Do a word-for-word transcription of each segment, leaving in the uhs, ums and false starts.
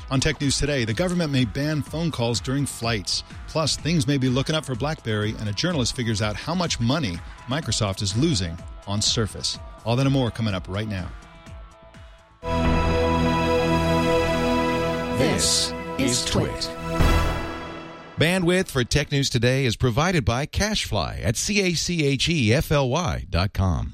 On Tech News Today, the government may ban phone calls during flights. Plus, things may be looking up for BlackBerry, and a journalist figures out how much money Microsoft is losing on Surface. All that and more coming up right now. This is Twit. Bandwidth for Tech News Today is provided by CashFly at C A C H E F L Y dot com.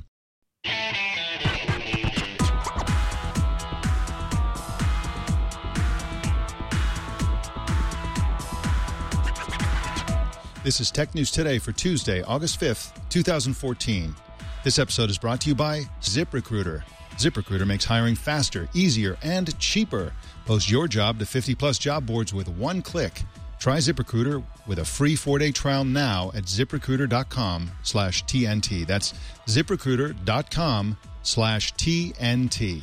This is Tech News Today for Tuesday, August fifth, twenty fourteen. This episode is brought to you by ZipRecruiter. ZipRecruiter makes hiring faster, easier, and cheaper. Post your job to fifty plus job boards with one click. Try ZipRecruiter with a free four-day trial now at ZipRecruiter.com slash TNT. That's ZipRecruiter.com slash TNT.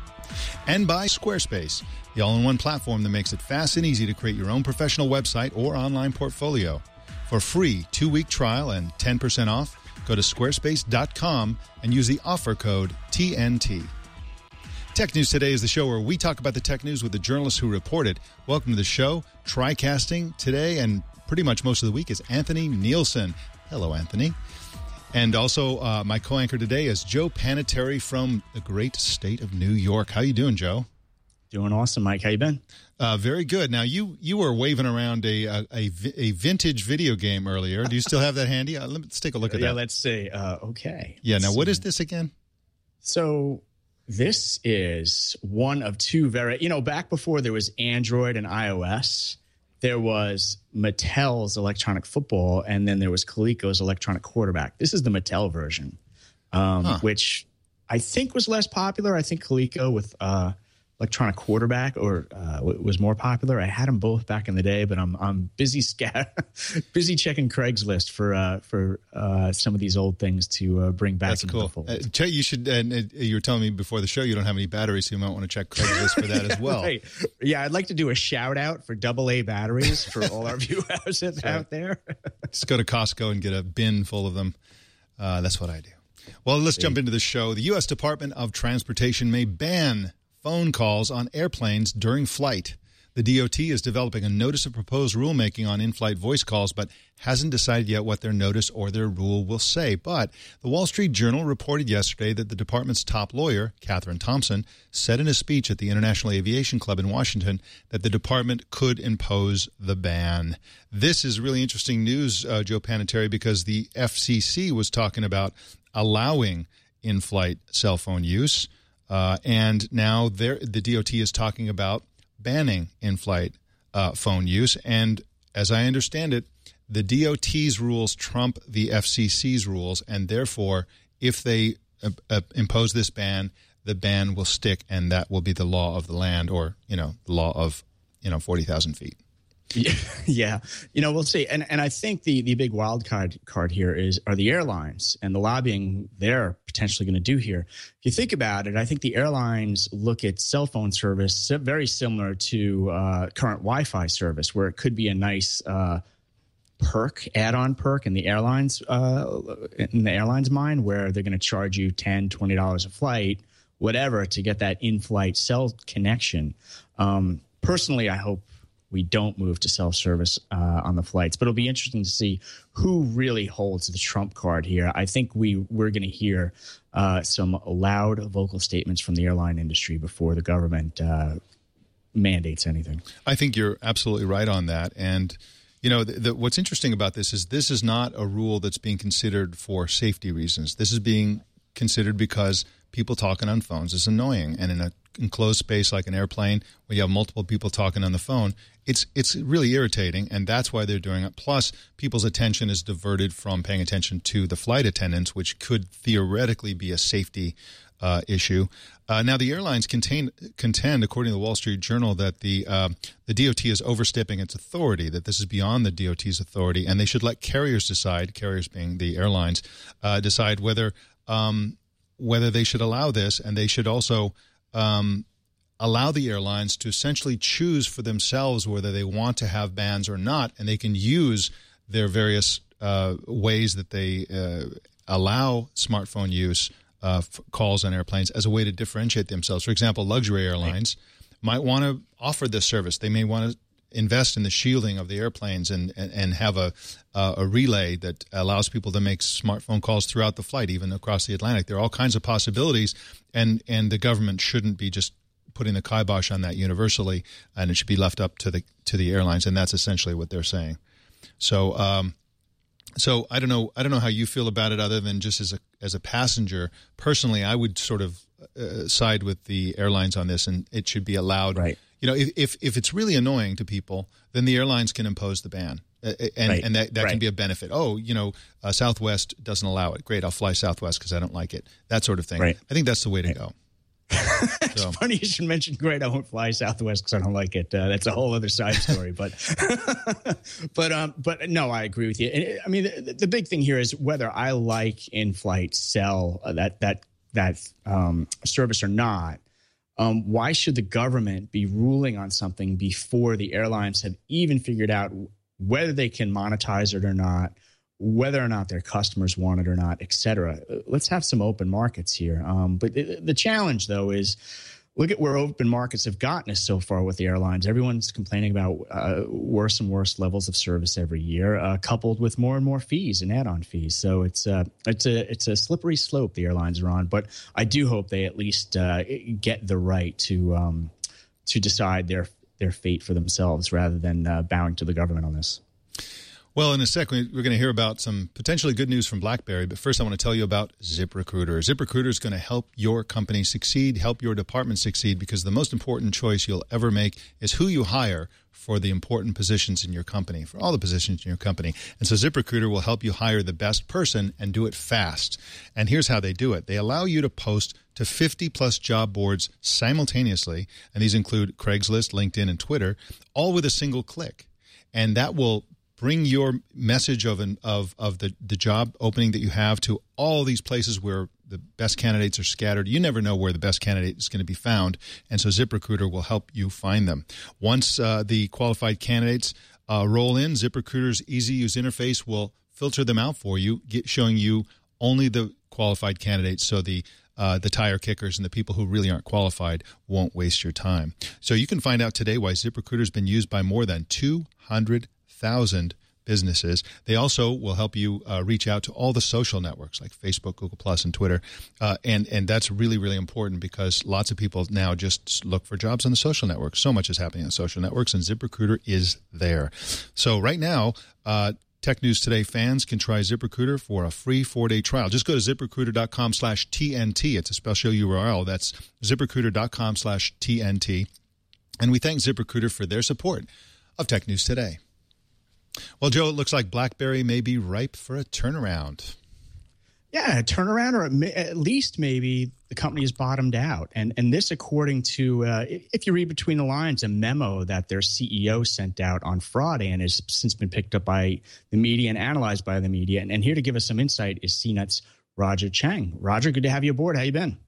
And by Squarespace, the all-in-one platform that makes it fast and easy to create your own professional website or online portfolio. For free two-week trial and ten percent off, go to squarespace dot com and use the offer code T N T. Tech News Today is the show where we talk about the tech news with the journalists who report it. Welcome to the show. TriCasting today and pretty much most of the week is Anthony Nielsen. Hello, Anthony. And also uh, my co-anchor today is Joe Panettiere from the great state of New York. How you doing, Joe? Doing awesome, Mike. How you been? Uh, very good. Now, you you were waving around a, a a a vintage video game earlier. Do you still have that handy? Uh, let's take a look at yeah, that. Yeah, let's see. Uh, okay. Yeah, let's now, what see. is this again? So this is one of two very, you know, back before there was Android and iOS, there was Mattel's Electronic Football, and then there was Coleco's Electronic Quarterback. This is the Mattel version, um, huh. which I think was less popular. I think Coleco with uh, Electronic Quarterback or uh, was more popular. I had them both back in the day, but I'm I'm busy scat busy checking Craigslist for uh, for uh, some of these old things to uh, bring back That's into cool. the fold. Uh, you should. And uh, you were telling me before the show you don't have any batteries, so you might want to check Craigslist for that yeah, as well. Right. Yeah, I'd like to do a shout out for double A batteries for all our viewers out right. there. Just go to Costco and get a bin full of them. Uh, that's what I do. Well, let's jump into the show. The U S Department of Transportation may ban phone calls on airplanes during flight. The D O T is developing a notice of proposed rulemaking on in-flight voice calls, but hasn't decided yet what their notice or their rule will say. But the Wall Street Journal reported yesterday that the department's top lawyer, Catherine Thompson, said in a speech at the International Aviation Club in Washington that the department could impose the ban. This is really interesting news, uh, Joe Panettiere, because the F C C was talking about allowing in-flight cell phone use. Uh, and now the D O T is talking about banning in-flight uh, phone use. And as I understand it, the D O T's rules trump the F C C's rules. And therefore, if they uh, uh, impose this ban, the ban will stick, and that will be the law of the land, or, you know, the law of, you know, forty thousand feet. Yeah, yeah, you know, we'll see. And and I think the the big wild card card here is are the airlines and the lobbying they're potentially going to do here. If you think about it, I think the airlines look at cell phone service very similar to uh, current Wi-Fi service, where it could be a nice uh, perk, add-on perk in the airlines uh, in the airlines' mind, where they're going to charge you ten dollars, twenty dollars a flight, whatever, to get that in-flight cell connection. Um, personally, I hope we don't move to self-service uh, on the flights. But it'll be interesting to see who really holds the trump card here. I think we, we're going to hear uh, some loud vocal statements from the airline industry before the government uh, mandates anything. I think you're absolutely right on that. And, you know, the, the, what's interesting about this is this is not a rule that's being considered for safety reasons. This is being considered because people talking on phones is annoying. And in a enclosed space like an airplane where you have multiple people talking on the phone, it's it's really irritating, and that's why they're doing it. Plus, people's attention is diverted from paying attention to the flight attendants, which could theoretically be a safety uh, issue. Uh, now, the airlines contain, contend, according to the Wall Street Journal, that the uh, the D O T is overstepping its authority, that this is beyond the D O T's authority, and they should let carriers decide, carriers being the airlines, uh, decide whether um, whether they should allow this, and they should also Um, allow the airlines to essentially choose for themselves whether they want to have bans or not, and they can use their various uh, ways that they uh, allow smartphone use uh, f- calls on airplanes as a way to differentiate themselves. For example, luxury airlines might want to offer this service. They may want to invest in the shielding of the airplanes and, and, and have a uh, a relay that allows people to make smartphone calls throughout the flight, even across the Atlantic. There are all kinds of possibilities, and, and the government shouldn't be just putting the kibosh on that universally, and it should be left up to the to the airlines, and that's essentially what they're saying. So, um, so I don't know. I don't know how you feel about it, other than just as a as a passenger. Personally, I would sort of uh, side with the airlines on this, and it should be allowed. Right. You know, if, if if it's really annoying to people, then the airlines can impose the ban, uh, and right. and that, that right. can be a benefit. Oh, you know, uh, Southwest doesn't allow it. Great, I'll fly Southwest because I don't like it. That sort of thing. Right. I think that's the way to right. go. It's so. funny you should mention. Great, I won't fly Southwest because I don't like it. Uh, that's a whole other side story. But, but, um, but no, I agree with you. And, I mean, the, the big thing here is whether I like in-flight sell uh, that that that um, service or not. Um, why should the government be ruling on something before the airlines have even figured out whether they can monetize it or not, whether or not their customers want it or not, et cetera? Let's have some open markets here. Um, but the, the challenge, though, is look at where open markets have gotten us so far with the airlines. Everyone's complaining about uh, worse and worse levels of service every year, uh, coupled with more and more fees and add-on fees. So it's uh, it's a it's a slippery slope the airlines are on. But I do hope they at least uh, get the right to um, to decide their their fate for themselves rather than uh, bowing to the government on this. Well, in a second, we're going to hear about some potentially good news from BlackBerry. But first, I want to tell you about ZipRecruiter. ZipRecruiter is going to help your company succeed, help your department succeed, because the most important choice you'll ever make is who you hire for the important positions in your company, for all the positions in your company. And so ZipRecruiter will help you hire the best person and do it fast. And here's how they do it. They allow you to post to fifty plus job boards simultaneously, and these include Craigslist, LinkedIn, and Twitter, all with a single click. And that will bring your message of an of of the, the job opening that you have to all these places where the best candidates are scattered. You never know where the best candidate is going to be found, and so ZipRecruiter will help you find them. Once uh, the qualified candidates uh, roll in, ZipRecruiter's easy-use interface will filter them out for you, get, showing you only the qualified candidates, so the Uh, the tire kickers and the people who really aren't qualified won't waste your time. So you can find out today why ZipRecruiter has been used by more than two hundred thousand businesses. They also will help you uh, reach out to all the social networks like Facebook, Google Plus, and Twitter. Uh, and, and that's really, really important because lots of people now just look for jobs on the social networks. So much is happening on social networks, and ZipRecruiter is there. So right now, uh, Tech News Today fans can try ZipRecruiter for a free four-day trial. Just go to ZipRecruiter.com slash TNT. It's a special U R L. That's ZipRecruiter.com slash TNT. And we thank ZipRecruiter for their support of Tech News Today. Well, Joe, it looks like BlackBerry may be ripe for a turnaround. Yeah, a turnaround, or at least maybe the company has bottomed out. And and this, according to, uh, if you read between the lines, a memo that their C E O sent out on Friday and has since been picked up by the media and analyzed by the media. And, and here to give us some insight is C NET's Roger Cheng. Roger, good to have you aboard. How you been?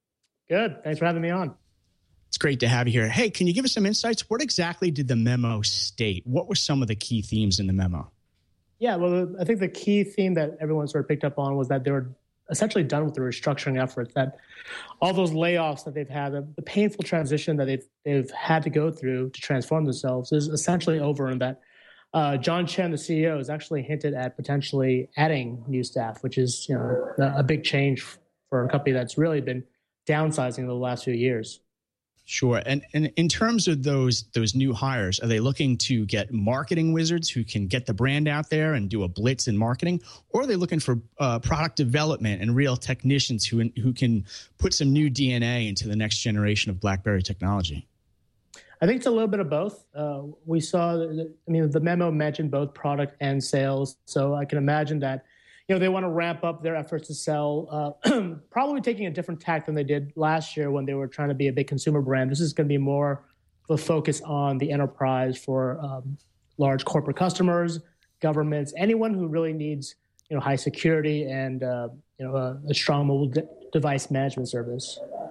Good. Thanks for having me on. It's great to have you here. Hey, can you give us some insights? What exactly did the memo state? What were some of the key themes in the memo? Yeah, well, I think the key theme that everyone sort of picked up on was that they were essentially done with the restructuring efforts, that all those layoffs that they've had, the, the painful transition that they've, they've had to go through to transform themselves is essentially over, and that uh, John Chen, the C E O, has actually hinted at potentially adding new staff, which is, you know, a, a big change for a company that's really been downsizing in the last few years. Sure. And and in terms of those those new hires, are they looking to get marketing wizards who can get the brand out there and do a blitz in marketing? Or are they looking for uh, product development and real technicians who who can put some new D N A into the next generation of BlackBerry technology? I think it's a little bit of both. Uh, we saw, I mean, the memo mentioned both product and sales. So I can imagine that, you know, they want to ramp up their efforts to sell, uh, probably taking a different tack than they did last year when they were trying to be a big consumer brand. This is going to be more of a focus on the enterprise for um, large corporate customers, governments, anyone who really needs, you know, high security and, uh, you know, a, a strong mobile de- device management service.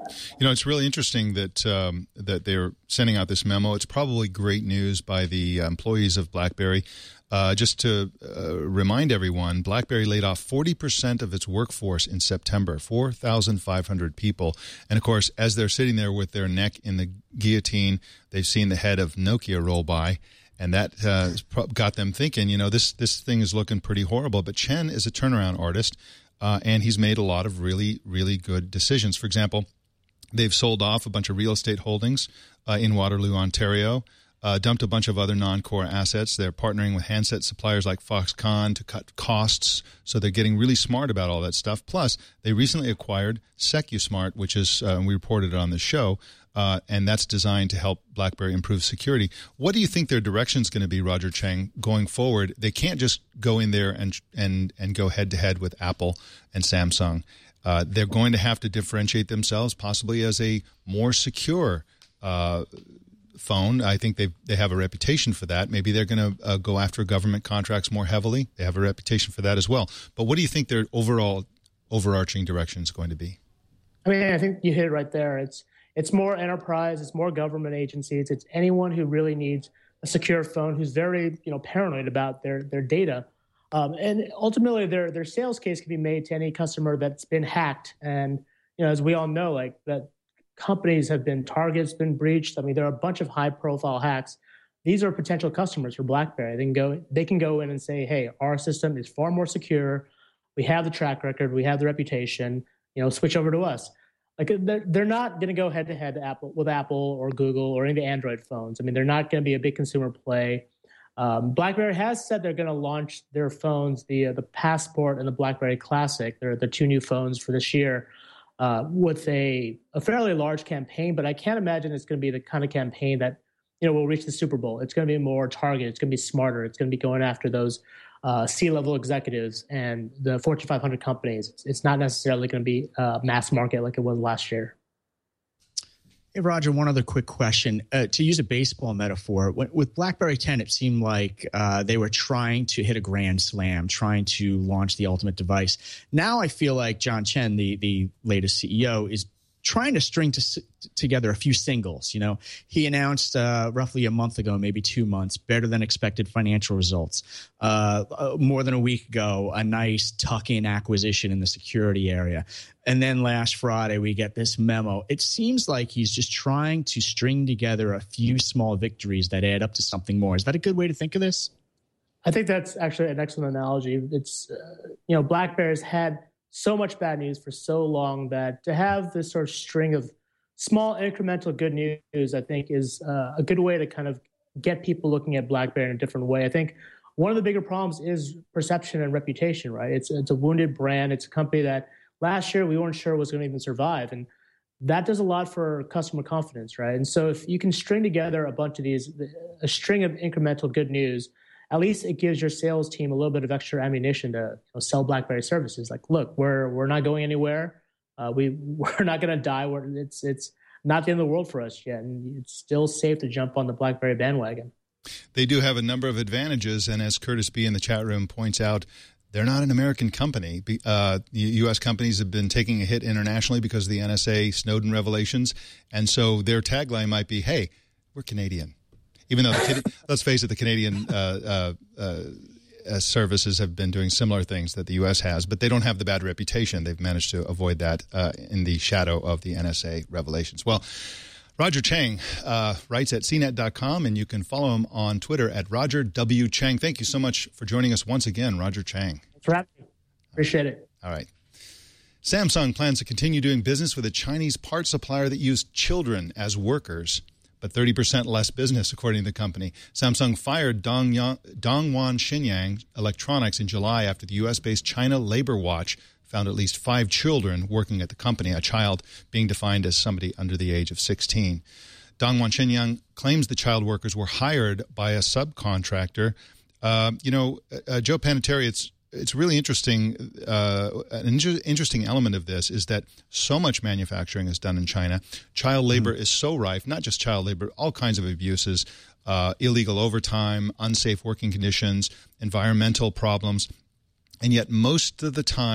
You know, it's really interesting that um, that they're sending out this memo. It's probably great news by the employees of BlackBerry. Uh, just to uh, remind everyone, BlackBerry laid off forty percent of its workforce in September, four thousand five hundred people. And, of course, as they're sitting there with their neck in the guillotine, they've seen the head of Nokia roll by. And that uh, got them thinking, you know, this, this thing is looking pretty horrible. But Chen is a turnaround artist, uh, and he's made a lot of really, really good decisions. For example, they've sold off a bunch of real estate holdings uh, in Waterloo, Ontario. Uh, dumped a bunch of other non-core assets. They're partnering with handset suppliers like Foxconn to cut costs, so they're getting really smart about all that stuff. Plus, they recently acquired SecuSmart, which is, uh, we reported it on the show, uh, and that's designed to help BlackBerry improve security. What do you think their direction is going to be, Roger Cheng, going forward? They can't just go in there and and and go head-to-head with Apple and Samsung. Uh, they're going to have to differentiate themselves, possibly as a more secure uh phone. I think they they have a reputation for that. Maybe they're going to uh, go after government contracts more heavily. They have a reputation for that as well. But what do you think their overall overarching direction is going to be? I mean, I think you hit it right there. It's it's more enterprise. It's more government agencies. It's anyone who really needs a secure phone, who's very you know paranoid about their their data. Um, and ultimately, their their sales case can be made to any customer that's been hacked. And you know, as we all know, like that. Companies have been targets, been breached. I mean, there are a bunch of high-profile hacks. These are potential customers for BlackBerry. They can go, they can go in and say, "Hey, our system is far more secure. We have the track record. We have the reputation. You know, switch over to us." Like they're, they're not going to go head-to-head Apple with Apple or Google or any of the Android phones. I mean, they're not going to be a big consumer play. Um, BlackBerry has said they're going to launch their phones, the uh, the Passport and the BlackBerry Classic. They're the two new phones for this year. Uh, with a, a fairly large campaign, but I can't imagine it's going to be the kind of campaign that, you know, will reach the Super Bowl. It's going to be more targeted. It's going to be smarter. It's going to be going after those uh, C-level executives and the Fortune five hundred companies. It's, it's not necessarily going to be uh, mass market like it was last year. Hey, Roger, one other quick question. Uh, to use a baseball metaphor, when, with BlackBerry ten, it seemed like uh, they were trying to hit a grand slam, trying to launch the ultimate device. Now I feel like John Chen, the, the latest C E O, is trying to string to, together a few singles. You know, he announced uh, roughly a month ago, maybe two months, better than expected financial results. Uh, uh, more than a week ago, a nice tuck-in acquisition in the security area. And then last Friday, we get this memo. It seems like he's just trying to string together a few small victories that add up to something more. Is that a good way to think of this? I think that's actually an excellent analogy. It's, uh, you know, BlackBerry's had so much bad news for so long that to have this sort of string of small incremental good news, I think, is uh, a good way to kind of get people looking at BlackBerry in a different way. I think one of the bigger problems is perception and reputation, right? It's it's a wounded brand. It's a company that last year we weren't sure was going to even survive. And that does a lot for customer confidence, right? And so if you can string together a bunch of these, a string of incremental good news, at least it gives your sales team a little bit of extra ammunition to you know, sell BlackBerry services. Like, look, we're we're not going anywhere. Uh, we we're not going to die. We're, it's it's not the end of the world for us yet, and it's still safe to jump on the BlackBerry bandwagon. They do have a number of advantages, and as Curtis B in the chat room points out, they're not an American company. Uh, U S companies have been taking a hit internationally because of the N S A Snowden revelations, and so their tagline might be, "Hey, we're Canadian." Even though, the, let's face it, the Canadian uh, uh, uh, services have been doing similar things that the U S has, but they don't have the bad reputation. They've managed to avoid that uh, in the shadow of the N S A revelations. Well, Roger Cheng uh, writes at C net dot com, and you can follow him on Twitter at Roger W. Cheng. Thank you so much for joining us once again, Roger Cheng. Thanks for having me. Appreciate it. All right. Samsung plans to continue doing business with a Chinese part supplier that used children as workers, but thirty percent less business, according to the company. Samsung fired Dongyang, Dongwon Shenyang Electronics in July after the U S-based China Labor Watch found at least five children working at the company, a child being defined as somebody under the age of sixteen. Dongwon Shenyang claims the child workers were hired by a subcontractor. Uh, you know, uh, Joe Panettiere, it's It's really interesting. Uh, an inter- interesting element of this is that so much manufacturing is done in China. Child labor mm-hmm. is so rife, not just child labor, all kinds of abuses, uh, illegal overtime, unsafe working conditions, environmental problems. And yet most of the time,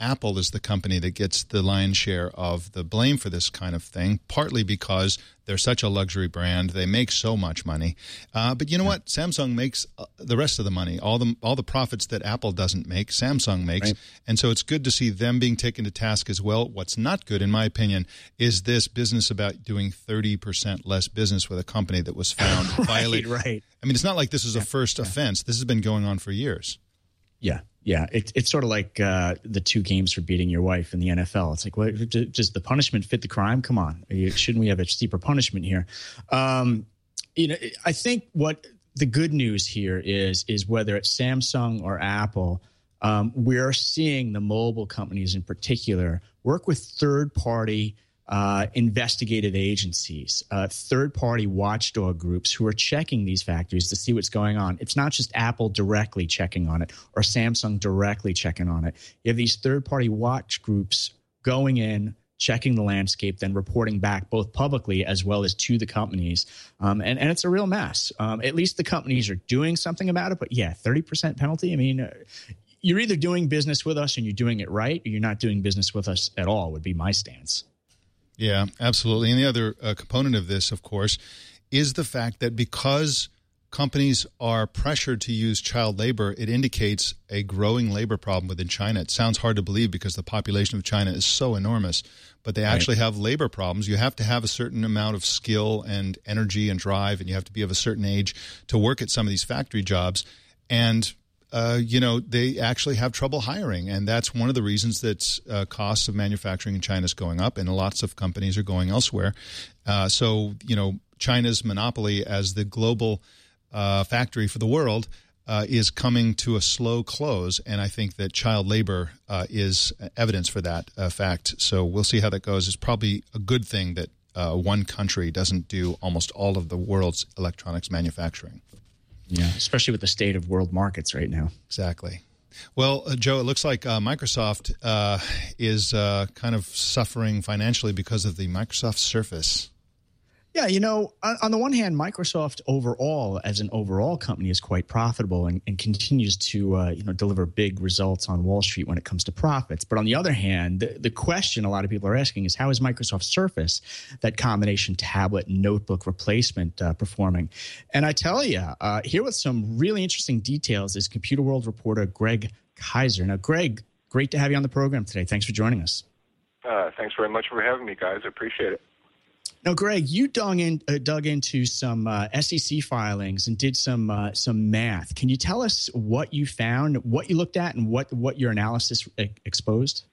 Apple is the company that gets the lion's share of the blame for this kind of thing, partly because they're such a luxury brand. They make so much money. Uh, but you know what? Samsung makes uh, the rest of the money. All the all the profits that Apple doesn't make, Samsung makes. Right. And so it's good to see them being taken to task as well. What's not good, in my opinion, is this business about doing thirty percent less business with a company that was found right, violating. Right. I mean, it's not like this is a yeah, first yeah. offense. This has been going on for years. Yeah, yeah. It, it's sort of like uh, the two games for beating your wife in the N F L. It's like, what, does the punishment fit the crime? Come on. Shouldn't we have a steeper punishment here? Um, you know, I think what the good news here is, is whether it's Samsung or Apple, um, we're seeing the mobile companies in particular work with third-party Uh, investigative agencies, uh, third-party watchdog groups who are checking these factories to see what's going on. It's not just Apple directly checking on it or Samsung directly checking on it. You have these third-party watch groups going in, checking the landscape, then reporting back both publicly as well as to the companies. Um, and, and it's a real mess. Um, at least the companies are doing something about it. But yeah, thirty percent penalty. I mean, uh, you're either doing business with us and you're doing it right, or you're not doing business with us at all would be my stance. Yeah, absolutely. And the other uh, component of this, of course, is the fact that because companies are pressured to use child labor, it indicates a growing labor problem within China. It sounds hard to believe because the population of China is so enormous, but they actually right. have labor problems. You have to have a certain amount of skill and energy and drive, and you have to be of a certain age to work at some of these factory jobs. And Uh, you know, they actually have trouble hiring. And that's one of the reasons that uh, costs of manufacturing in China is going up, and lots of companies are going elsewhere. Uh, so, you know, China's monopoly as the global uh, factory for the world uh, is coming to a slow close. And I think that child labor uh, is evidence for that uh, fact. So we'll see how that goes. It's probably a good thing that uh, one country doesn't do almost all of the world's electronics manufacturing. Yeah, especially with the state of world markets right now. Exactly. Well, uh, Joe, it looks like uh, Microsoft uh, is uh, kind of suffering financially because of the Microsoft Surface. Yeah, you know, on, on the one hand, Microsoft overall, as an overall company, is quite profitable and, and continues to, uh, you know, deliver big results on Wall Street when it comes to profits. But on the other hand, the, the question a lot of people are asking is, how is Microsoft Surface, that combination tablet notebook replacement, uh, performing? And I tell you, uh, here with some really interesting details is Computer World reporter Greg Kaiser. Now, Greg, great to have you on the program today. Thanks for joining us. Uh, thanks very much for having me, guys. I appreciate it. Now, Greg, you dug in, uh, dug into some uh, S E C filings and did some uh, some math. Can you tell us what you found, what you looked at, and what, what your analysis e- exposed?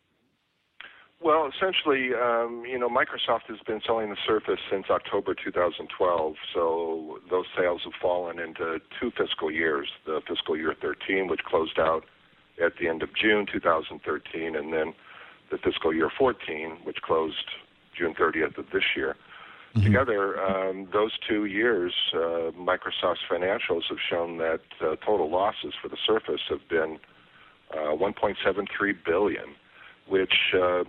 Well, essentially, um, you know, Microsoft has been selling the Surface since October two thousand twelve, so those sales have fallen into two fiscal years, the fiscal year thirteen, which closed out at the end of June two thousand thirteen, and then the fiscal year fourteen, which closed June thirtieth of this year. Mm-hmm. Together, um, those two years, uh, Microsoft's financials have shown that uh, total losses for the Surface have been uh, one point seven three billion dollars, which uh,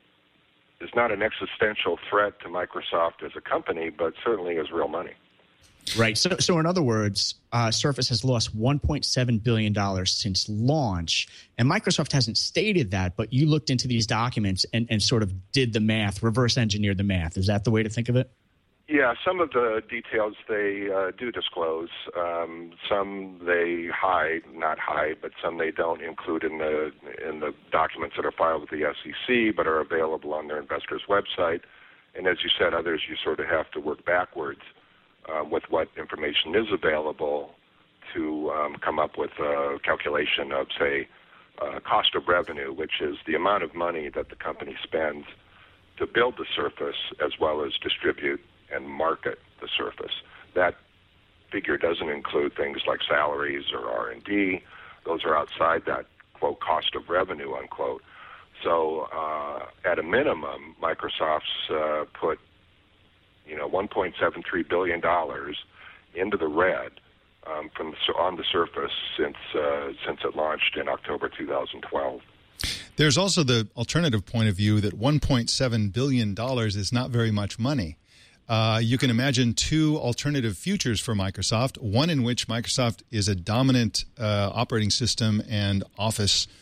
is not an existential threat to Microsoft as a company, but certainly is real money. Right. So, so in other words, uh, Surface has lost one point seven billion dollars since launch, and Microsoft hasn't stated that, but you looked into these documents and, and sort of did the math, reverse engineered the math. Is that the way to think of it? Yeah, some of the details they uh, do disclose. Um, some they hide, not hide, but some they don't include in the in the documents that are filed with the S E C, but are available on their investors' website. And as you said, others you sort of have to work backwards Uh, with what information is available to um, come up with a calculation of, say, uh, cost of revenue, which is the amount of money that the company spends to build the Surface as well as distribute and market the Surface. That figure doesn't include things like salaries or R and D. Those are outside that, quote, cost of revenue, unquote. So uh, at a minimum, Microsoft's uh, put you know, one point seven three billion dollars into the red um, from the, on the Surface since uh, since it launched in October two thousand twelve. There's also the alternative point of view that one point seven billion dollars is not very much money. Uh, you can imagine two alternative futures for Microsoft, one in which Microsoft is a dominant uh, operating system and Office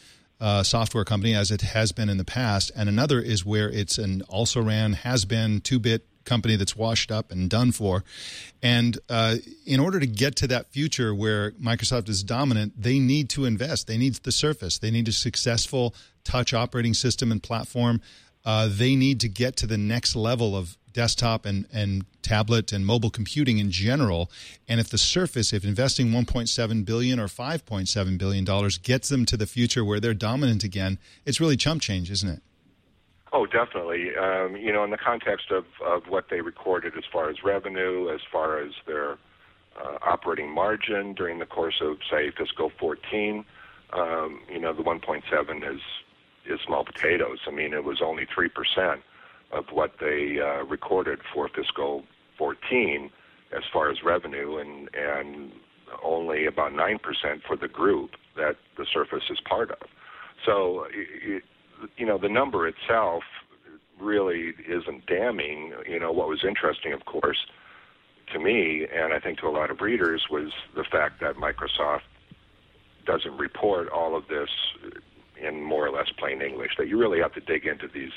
uh, software company as it has been in the past, and another is where it's an also-ran, has-been, two-bit company that's washed up and done for. And uh, in order to get to that future where Microsoft is dominant, they need to invest. They need the Surface. They need a successful touch operating system and platform. Uh, they need to get to the next level of desktop and, and tablet and mobile computing in general. And if the Surface, if investing one point seven billion dollars or five point seven billion dollars gets them to the future where they're dominant again, it's really chump change, isn't it? Oh, definitely. Um, you know, in the context of, of what they recorded as far as revenue, as far as their uh, operating margin during the course of, say, fiscal fourteen, um, you know, the one point seven is is small potatoes. I mean, it was only three percent of what they uh, recorded for fiscal fourteen as far as revenue, and, and only about nine percent for the group that the Surface is part of. So, it, you know, the number itself really isn't damning. You know, what was interesting, of course, to me, and I think to a lot of readers, was the fact that Microsoft doesn't report all of this in more or less plain English, that you really have to dig into these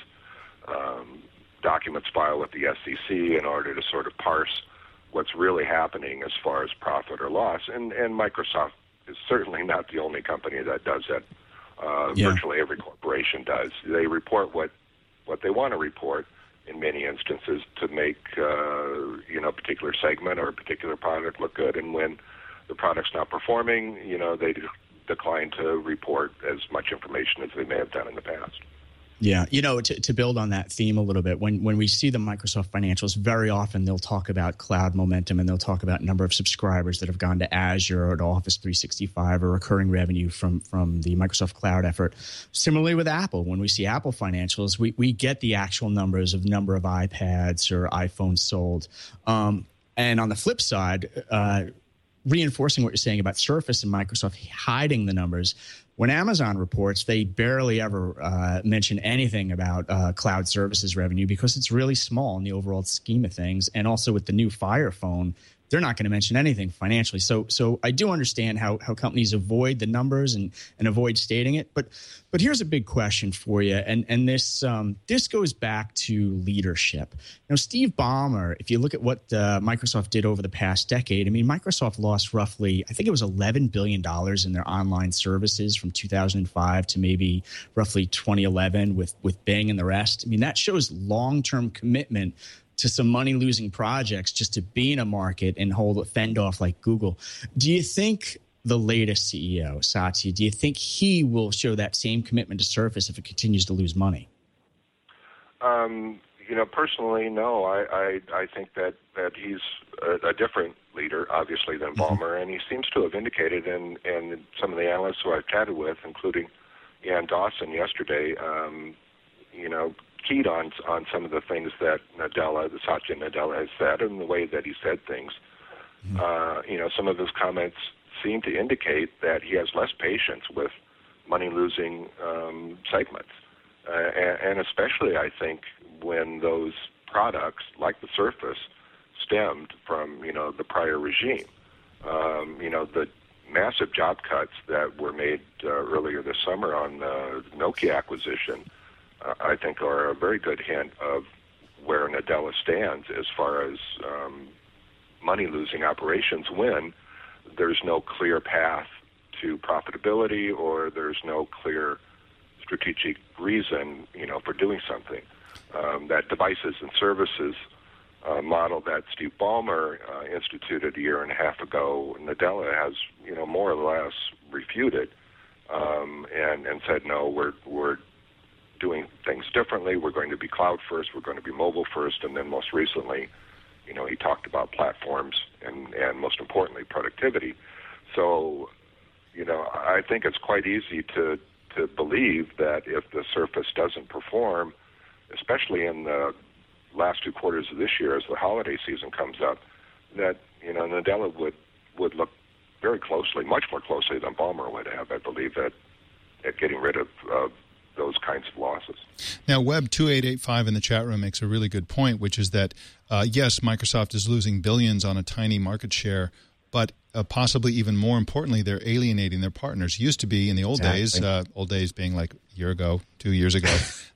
um, documents filed with the S E C in order to sort of parse what's really happening as far as profit or loss. And, and Microsoft is certainly not the only company that does that. Uh, yeah. Virtually every corporation does. They report what, what they want to report in many instances to make uh, you know, a particular segment or a particular product look good. And when the product's not performing, you know, they de- decline to report as much information as they may have done in the past. Yeah, you know, to, to build on that theme a little bit, when when we see the Microsoft financials, very often they'll talk about cloud momentum, and they'll talk about number of subscribers that have gone to Azure or to Office three sixty-five or recurring revenue from, from the Microsoft Cloud effort. Similarly with Apple, when we see Apple financials, we, we get the actual numbers of number of iPads or iPhones sold. Um, and on the flip side, uh, reinforcing what you're saying about Surface and Microsoft hiding the numbers, when Amazon reports, they barely ever uh, mention anything about uh, cloud services revenue because it's really small in the overall scheme of things. And also with the new Fire phone, they're not going to mention anything financially. So so I do understand how how companies avoid the numbers and, and avoid stating it. But but here's a big question for you. And and this um, this goes back to leadership. Now, Steve Ballmer, if you look at what uh, Microsoft did over the past decade, I mean, Microsoft lost roughly, I think it was eleven billion dollars in their online services from two thousand five to maybe roughly twenty eleven with, with Bing and the rest. I mean, that shows long-term commitment to some money-losing projects just to be in a market and hold fend off like Google. Do you think the latest C E O, Satya, do you think he will show that same commitment to Surface if it continues to lose money? Um, you know, personally, no. I, I, I think that, that he's a, a different leader, obviously, than Ballmer, mm-hmm. and he seems to have indicated, in, in some of the analysts who I've chatted with, including Ian Dawson yesterday, um, you know, keyed on on some of the things that Nadella, the Satya Nadella, has said and the way that he said things. Mm-hmm. Uh, you know, some of his comments seem to indicate that he has less patience with money-losing um, segments, uh, and, and especially, I think, when those products, like the Surface, stemmed from, you know, the prior regime. Um, you know, the massive job cuts that were made uh, earlier this summer on the Nokia acquisition, I think, are a very good hint of where Nadella stands as far as um, money-losing operations when there's no clear path to profitability or there's no clear strategic reason, you know, for doing something. Um, that devices and services uh, model that Steve Ballmer uh, instituted a year and a half ago, Nadella has, you know, more or less refuted um, and, and said, no, we're we're doing things differently. We're going to be cloud first. We're going to be mobile first. And then most recently, you know, he talked about platforms and, and most importantly, productivity. So, you know, I think it's quite easy to, to believe that if the Surface doesn't perform, especially in the last two quarters of this year as the holiday season comes up, that, you know, Nadella would, would look very closely, much more closely than Ballmer would have, I believe, at, at getting rid of uh, those kinds of losses. Now, Web two eight eight five in the chat room makes a really good point, which is that, uh, yes, Microsoft is losing billions on a tiny market share, but uh, possibly even more importantly, they're alienating their partners. Used to be in the old exactly. days, uh, old days being like a year ago, two years ago,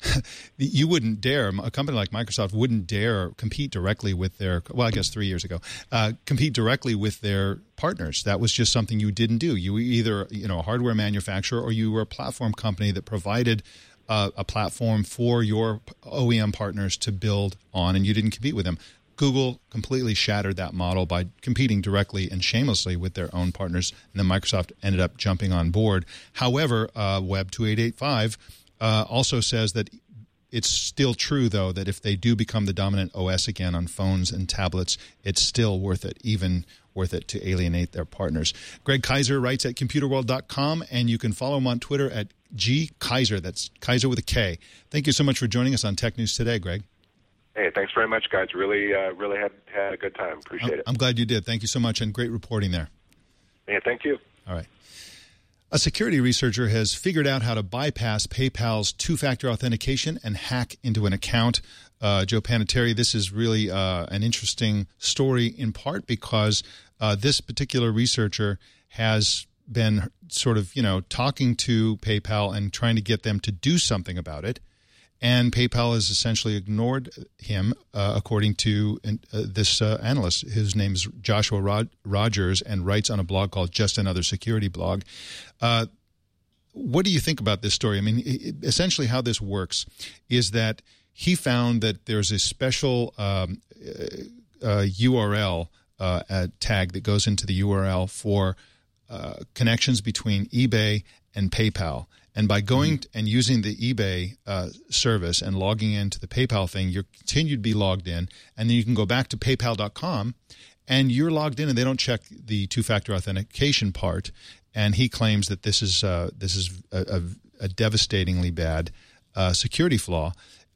you wouldn't dare, a company like Microsoft wouldn't dare compete directly with their, well, I guess three years ago, uh, compete directly with their partners. That was just something you didn't do. You were either, you know, a hardware manufacturer or you were a platform company that provided uh, a platform for your O E M partners to build on, and you didn't compete with them. Google completely shattered that model by competing directly and shamelessly with their own partners, and then Microsoft ended up jumping on board. However, uh, Web two eight eight five uh, also says that it's still true, though, that if they do become the dominant O S again on phones and tablets, it's still worth it, even worth it to alienate their partners. Greg Kaiser writes at computer world dot com, and you can follow him on Twitter at G Kaiser. That's Kaiser with a K. Thank you so much for joining us on Tech News Today, Greg. Hey, thanks very much, guys. Really, uh, really had had a good time. Appreciate I'm, it. I'm glad you did. Thank you so much, and great reporting there. Yeah, thank you. All right. A security researcher has figured out how to bypass PayPal's two-factor authentication and hack into an account. Uh, Joe Panettiere, this is really uh, an interesting story in part because uh, this particular researcher has been sort of, you know, talking to PayPal and trying to get them to do something about it. And PayPal has essentially ignored him, uh, according to uh, this uh, analyst. His name is Joshua Rod- Rogers and writes on a blog called Just Another Security Blog. Uh, what do you think about this story? I mean, it, essentially how this works is that he found that there's a special um, uh, U R L uh, a tag that goes into the U R L for uh, connections between eBay and PayPal. And by going and using the eBay uh, service and logging into the PayPal thing, you're continued to be logged in, and then you can go back to PayPal dot com, and you're logged in, and they don't check the two-factor authentication part. And he claims that this is uh, this is a, a, a devastatingly bad uh, security flaw.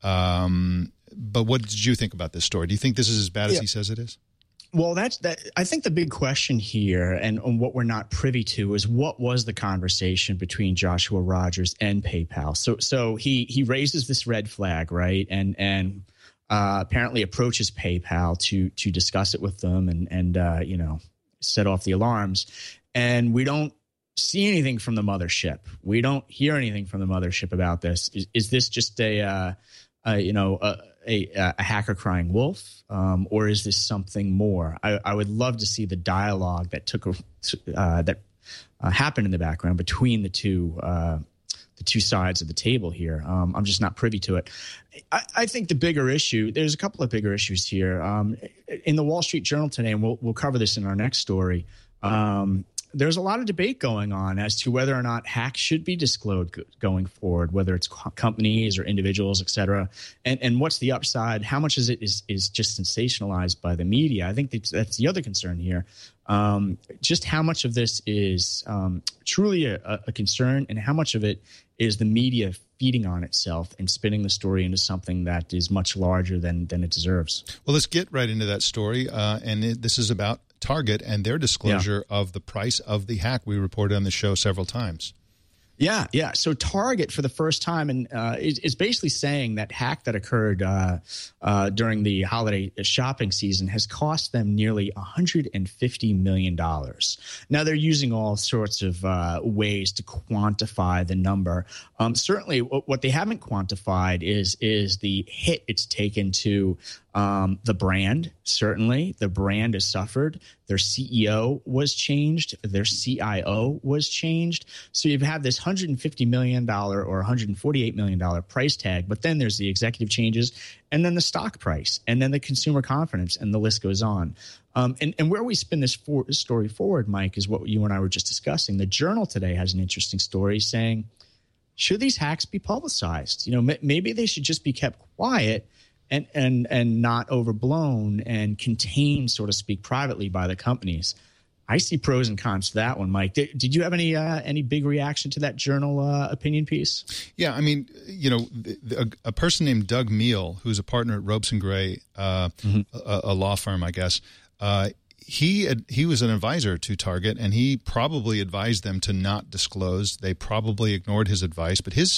Um, but what did you think about this story? Do you think this is as bad as yeah. he says it is? Well, that's that. I think the big question here, and, and what we're not privy to, is what was the conversation between Joshua Rogers and PayPal. So, so he he raises this red flag, right, and and uh, apparently approaches PayPal to to discuss it with them, and and uh, you know, set off the alarms. And we don't see anything from the mothership. We don't hear anything from the mothership about this. Is, is this just a uh, uh, you know a A, a hacker crying wolf, um, or is this something more? I, I would love to see the dialogue that took uh, that uh, happened in the background between the two uh, the two sides of the table here. Um, I'm just not privy to it. I, I think the bigger issue, there's a couple of bigger issues here. Um, in the Wall Street Journal today, and we'll we'll cover this in our next story. Um, There's a lot of debate going on as to whether or not hacks should be disclosed going forward, whether it's companies or individuals, et cetera. And, and what's the upside? How much is it is, is just sensationalized by the media? I think that's, that's the other concern here. Um, just how much of this is um, truly a, a concern, and how much of it is the media feeding on itself and spinning the story into something that is much larger than, than it deserves. Well, let's get right into that story. Uh, and it, this is about Target and their disclosure yeah. of the price of the hack. We reported on the show several times. Yeah, yeah. So Target, for the first time, and uh, is, is basically saying that hack that occurred uh, uh, during the holiday shopping season has cost them nearly one hundred fifty million dollars. Now, they're using all sorts of uh, ways to quantify the number. Um, certainly, what, what they haven't quantified is is the hit it's taken to um, the brand. Certainly, the brand has suffered. Their C E O was changed. Their C I O was changed. So you've had this one hundred fifty million dollars or one hundred forty-eight million dollars price tag, but then there's the executive changes, and then the stock price, and then the consumer confidence, and the list goes on. Um, and, and where we spin this, for, this story forward, Mike, is what you and I were just discussing. The Journal today has an interesting story saying, should these hacks be publicized? You know, m- maybe they should just be kept quiet and and and not overblown and contained, so to speak, privately by the companies. I see pros and cons to that one, Mike. Did, did you have any uh, any big reaction to that Journal uh, opinion piece? Yeah, I mean, you know, the, the, a, a person named Doug Meal, who's a partner at Ropes and Gray, uh, mm-hmm. a, a law firm, I guess. Uh, he had, he was an advisor to Target, and he probably advised them to not disclose. They probably ignored his advice, but his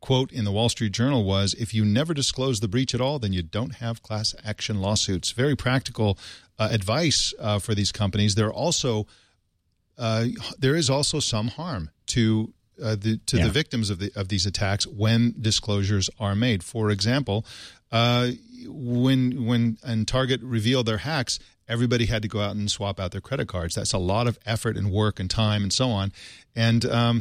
quote in the Wall Street Journal was, if you never disclose the breach at all, then you don't have class action lawsuits. Very practical uh, advice uh, for these companies. There are also uh, there is also some harm to uh, the to yeah. the victims of the of these attacks when disclosures are made. For example, uh, when when and Target revealed their hacks, everybody had to go out and swap out their credit cards. That's a lot of effort and work and time and so on. And um,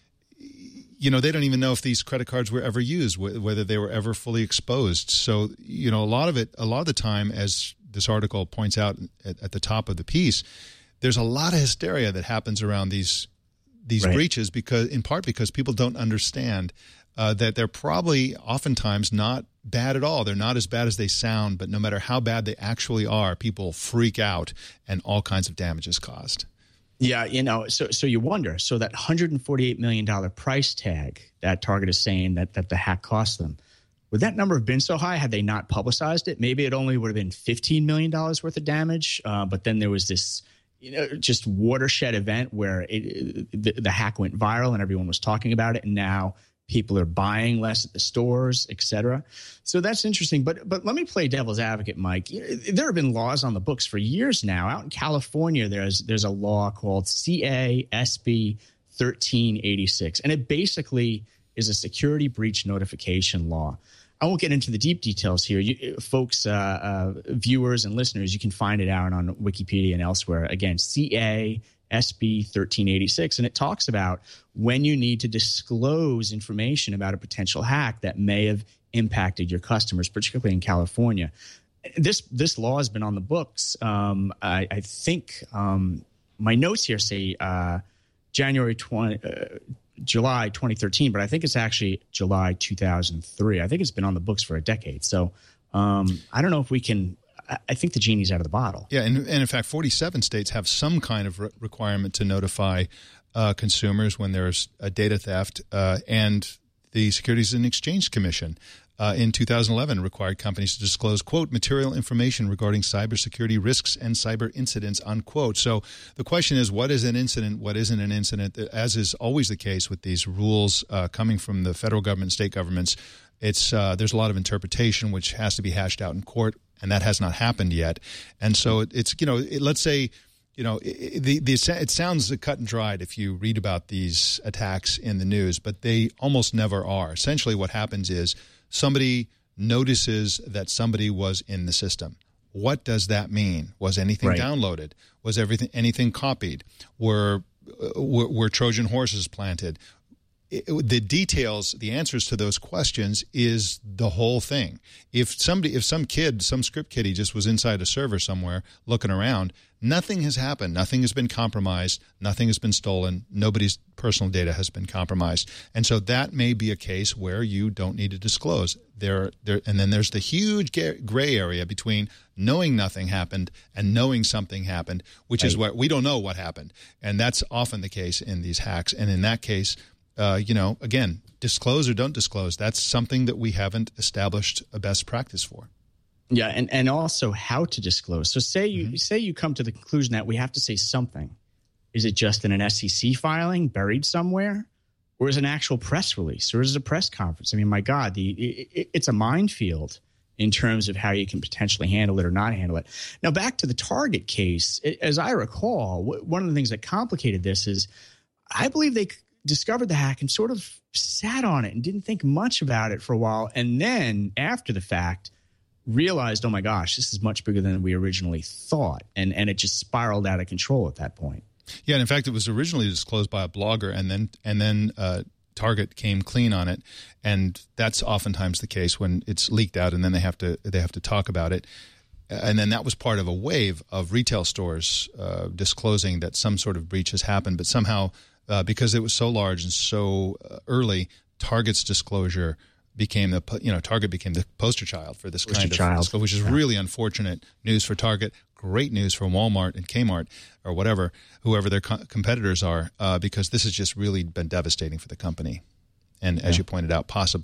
you know, they don't even know if these credit cards were ever used, whether they were ever fully exposed. So, you know, a lot of it, a lot of the time, as this article points out at, at the top of the piece, there's a lot of hysteria that happens around these these right. breaches, because, in part, because people don't understand uh, that they're probably oftentimes not bad at all. They're not as bad as they sound, but no matter how bad they actually are, people freak out and all kinds of damage is caused. Yeah, you know, so so you wonder, so that one hundred forty-eight million dollars price tag that Target is saying that, that the hack cost them, would that number have been so high had they not publicized it? Maybe it only would have been fifteen million dollars worth of damage, uh, but then there was this, you know, just watershed event where it, the, the hack went viral and everyone was talking about it, and now people are buying less at the stores, et cetera. So that's interesting. But but let me play devil's advocate, Mike. There have been laws on the books for years now. Out in California, there's there's a law called C A S B thirteen eighty-six, and it basically is a security breach notification law. I won't get into the deep details here. You, folks, uh, uh, viewers and listeners, you can find it out on Wikipedia and elsewhere. Again, C A S B thirteen eighty-six, and it talks about when you need to disclose information about a potential hack that may have impacted your customers, particularly in California. This this law has been on the books. Um, I, I think um, my notes here say uh, January twenty, uh, July twenty thirteen, but I think it's actually July two thousand three. I think it's been on the books for a decade. So um, I don't know if we can. I think the genie's out of the bottle. Yeah, and, and in fact, forty-seven states have some kind of re- requirement to notify uh, consumers when there's a data theft, uh, and the Securities and Exchange Commission uh, in two thousand eleven required companies to disclose, quote, material information regarding cybersecurity risks and cyber incidents, unquote. So the question is, what is an incident? What isn't an incident? As is always the case with these rules uh, coming from the federal government and state governments, it's uh, there's a lot of interpretation which has to be hashed out in court. And that has not happened yet. And so it, it's, you know, it, let's say, you know, it, the, the, it sounds cut and dried if you read about these attacks in the news, but they almost never are. Essentially what happens is somebody notices that somebody was in the system. What does that mean? Was anything right. downloaded? Was everything anything copied? Were, were, were Trojan horses planted? It, the details, the answers to those questions is the whole thing. If somebody, if some kid, some script kiddie just was inside a server somewhere looking around, nothing has happened. Nothing has been compromised. Nothing has been stolen. Nobody's personal data has been compromised. And so that may be a case where you don't need to disclose. There, there, and then there's the huge gray area between knowing nothing happened and knowing something happened, which right. is what we don't know what happened. And that's often the case in these hacks. And in that case, Uh, you know, again, disclose or don't disclose. That's something that we haven't established a best practice for. Yeah, and, and also how to disclose. So say you mm-hmm. say you come to the conclusion that we have to say something. Is it just in an S E C filing buried somewhere? Or is it an actual press release? Or is it a press conference? I mean, my God, the it, it's a minefield in terms of how you can potentially handle it or not handle it. Now, back to the Target case. As I recall, one of the things that complicated this is I believe they discovered the hack and sort of sat on it and didn't think much about it for a while. And then after the fact, realized, oh my gosh, this is much bigger than we originally thought. And and it just spiraled out of control at that point. Yeah, and in fact, it was originally disclosed by a blogger, and then and then uh, Target came clean on it. And that's oftentimes the case when it's leaked out, and then they have to they have to talk about it. And then that was part of a wave of retail stores uh, disclosing that some sort of breach has happened, but somehow Uh, because it was so large and so uh, early, Target's disclosure became the you know Target became the poster child for this poster kind of child. disclosure, which is yeah. really unfortunate news for Target. Great news for Walmart and Kmart or whatever, whoever their co- competitors are, uh, because this has just really been devastating for the company. And as yeah. you pointed out, possibly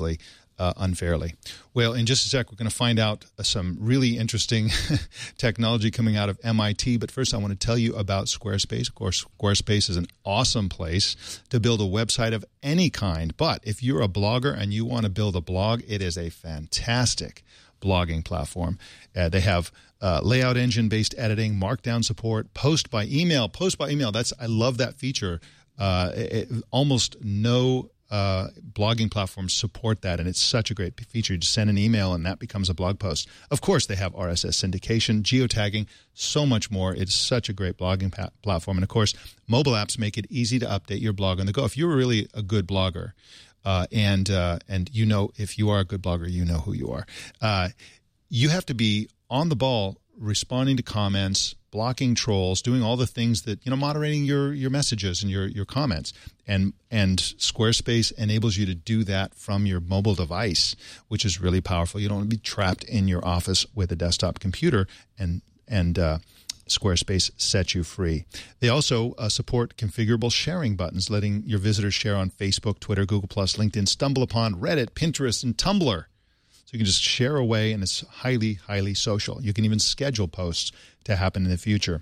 uh, unfairly. Well, in just a sec, we're going to find out uh, some really interesting technology coming out of M I T. But first, I want to tell you about Squarespace. Of course, Squarespace is an awesome place to build a website of any kind. But if you're a blogger and you want to build a blog, it is a fantastic blogging platform. Uh, they have uh, layout engine-based editing, markdown support, post by email. Post by email, that's I love that feature. Uh, it, almost no uh, blogging platforms support that, and it's such a great feature. You just send an email, and that becomes a blog post. Of course, they have R S S syndication, geotagging, so much more. It's such a great blogging pa- platform. And, of course, mobile apps make it easy to update your blog on the go. If you're really a good blogger, uh, and uh, and you know if you are a good blogger, you know who you are. Uh, you have to be on the ball, responding to comments, blocking trolls, doing all the things that, you know, moderating your, your messages and your, your comments. And and Squarespace enables you to do that from your mobile device, which is really powerful. You don't want to be trapped in your office with a desktop computer, and and uh, Squarespace sets you free. They also uh, support configurable sharing buttons, letting your visitors share on Facebook, Twitter, Google plus, LinkedIn, StumbleUpon, Reddit, Pinterest, and Tumblr. So you can just share away, and it's highly, highly social. You can even schedule posts to happen in the future.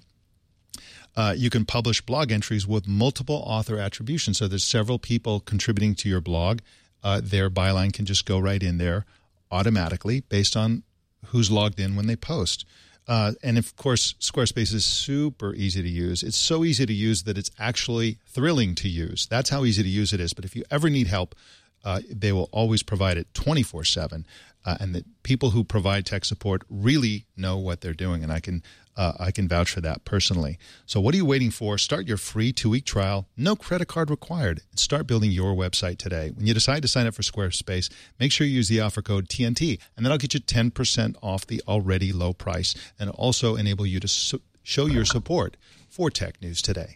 Uh, you can publish blog entries with multiple author attribution. So there's several people contributing to your blog. Uh, their byline can just go right in there automatically based on who's logged in when they post. Uh, and, of course, Squarespace is super easy to use. It's so easy to use that it's actually thrilling to use. That's how easy to use it is. But if you ever need help, uh, they will always provide it twenty-four seven. Uh, and the people who provide tech support really know what they're doing, and I can uh, I can vouch for that personally. So what are you waiting for? Start your free two-week trial, no credit card required, and start building your website today. When you decide to sign up for Squarespace, make sure you use the offer code T N T, and that'll get you ten percent off the already low price, and also enable you to su- show your support for Tech News Today.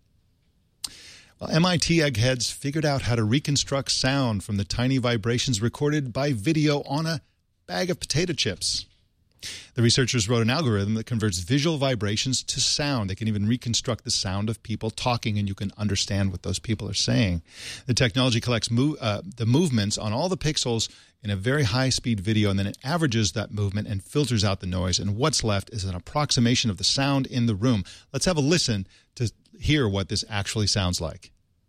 Well, M I T eggheads figured out how to reconstruct sound from the tiny vibrations recorded by video on a bag of potato chips. The researchers wrote an algorithm that converts visual vibrations to sound. They can even reconstruct the sound of people talking, and you can understand what those people are saying. The technology collects move, uh, the movements on all the pixels in a very high-speed video, and then it averages that movement and filters out the noise. And what's left is an approximation of the sound in the room. Let's have a listen to hear what this actually sounds like.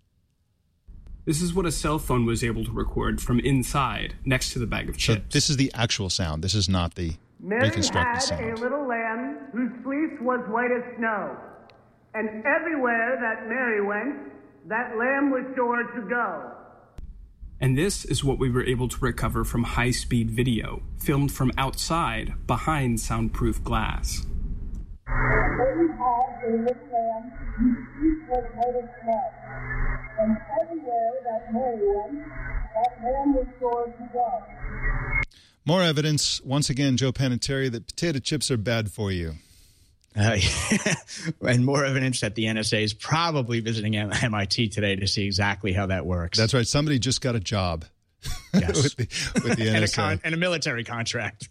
This is what a cell phone was able to record from inside, next to the bag of chips. So this is the actual sound. This is not the Mary reconstructed had sound. a little lamb whose fleece was white as snow. And everywhere that Mary went, that lamb was sure to go. And this is what we were able to recover from high-speed video, filmed from outside, behind soundproof glass. Mary had a little lamb whose fleece was white as snow. And everywhere that Mary went, that lamb was sure to go. More evidence, once again, Joe Panettiere, that potato chips are bad for you. Uh, and more evidence that the N S A is probably visiting M I T today to see exactly how that works. That's right. Somebody just got a job. Yes. with, the, with the N S A. and, a con- and a military contract.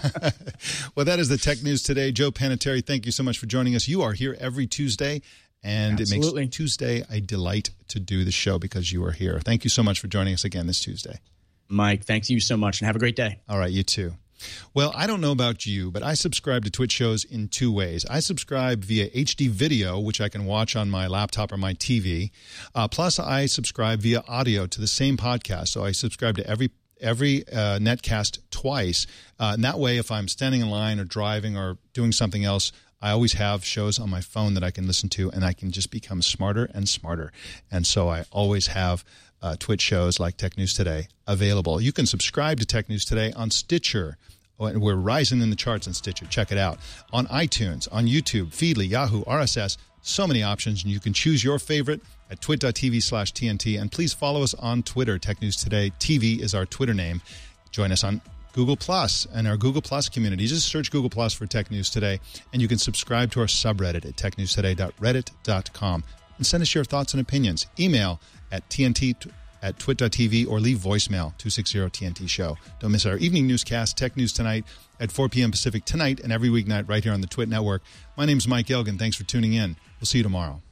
Well, that is the Tech News Today. Joe Panettiere, thank you so much for joining us. You are here every Tuesday, and Absolutely. It makes Tuesday a delight to do the show because you are here. Thank you so much for joining us again this Tuesday. Mike, thank you so much, and have a great day. All right, you too. Well, I don't know about you, but I subscribe to Twitch shows in two ways. I subscribe via H D video, which I can watch on my laptop or my T V. Uh, plus, I subscribe via audio to the same podcast. So I subscribe to every every uh, netcast twice. Uh, and that way, if I'm standing in line or driving or doing something else, I always have shows on my phone that I can listen to, and I can just become smarter and smarter. And so I always have uh, Twitch shows like Tech News Today available. You can subscribe to Tech News Today on Stitcher. We're rising in the charts on Stitcher. Check it out. On iTunes, on YouTube, Feedly, Yahoo, R S S. So many options, and you can choose your favorite at twit.tv slash TNT. And please follow us on Twitter. Tech News Today T V is our Twitter name. Join us on Google Plus and our Google Plus community. Just search Google Plus for Tech News Today, and you can subscribe to our subreddit at tech news today dot reddit dot com and send us your thoughts and opinions. Email at TNT at twit.tv or leave voicemail, two six zero T N T show. Don't miss our evening newscast, Tech News Tonight, at four p.m. Pacific tonight and every weeknight right here on the Twit Network. My name is Mike Elgin. Thanks for tuning in. We'll see you tomorrow.